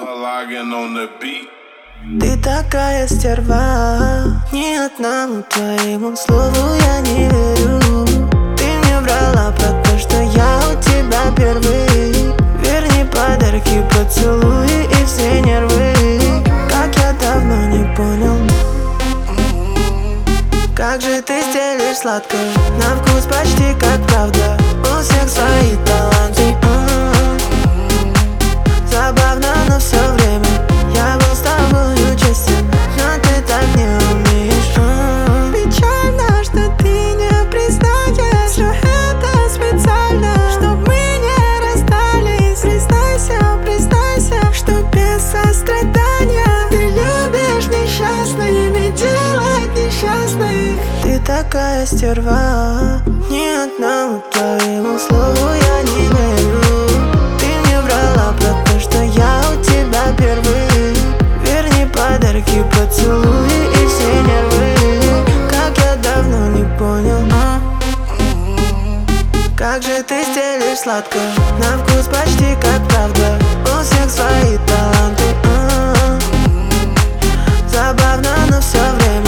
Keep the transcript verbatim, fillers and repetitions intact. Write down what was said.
Ты такая стерва, ни одному твоему слову я не верю. Ты мне врала про то, что я у тебя первый. Верни подарки, поцелуи и все нервы. Как я давно не понял, как же ты стелишь сладко, на вкус почти как правда. У всех свои таланты. Забавно, но все время я был с тобою честен, но ты так не умеешь. Печально, что ты не признаешь, что это специально, чтоб мы не расстались. Признайся, признайся, что без сострадания ты любишь несчастными, делать несчастных. Ты такая стерва, ни одному твоему слову я не верю. Ты мне врала про то, что я у тебя первый. Верни подарки, поцелуи и все нервы. Как я давно не понял, а? Как же ты стелишь сладко, на вкус почти как правда. У всех свои таланты. а-а-а. Забавно, но все время